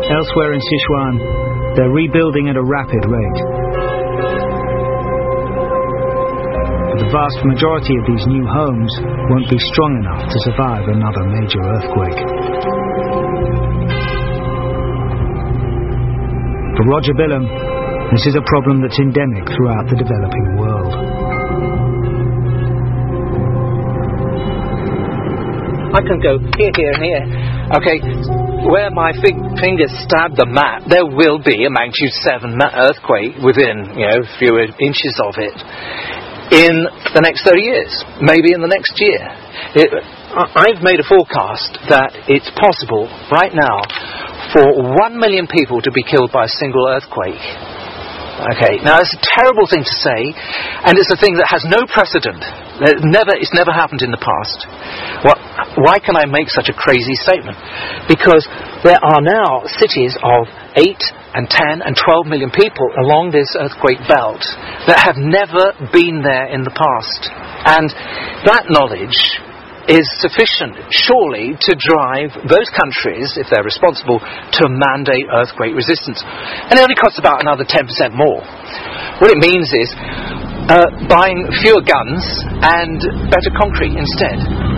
Elsewhere in Sichuan, they're rebuilding at a rapid rate. But the vast majority of these new homes won't be strong enough to survive another major earthquake. For Roger Bilham, this is a problem that's endemic throughout the developing world. I can go here, here and here. Okay, where my fingers stab the map, there will be a magnitude 7 earthquake within, a few inches of it in the next 30 years, maybe in the next year. I've made a forecast that it's possible right now for 1 million people to be killed by a single earthquake. Okay, now it's a terrible thing to say, and it's a thing that has no precedent. It's never happened in the past. Why can I make such a crazy statement? Because there are now cities of 8 and 10 and 12 million people along this earthquake belt that have never been there in the past. And that knowledge is sufficient, surely, to drive those countries, if they're responsible, to mandate earthquake resistance. And it only costs about another 10% more. What it means is buying fewer guns and better concrete instead.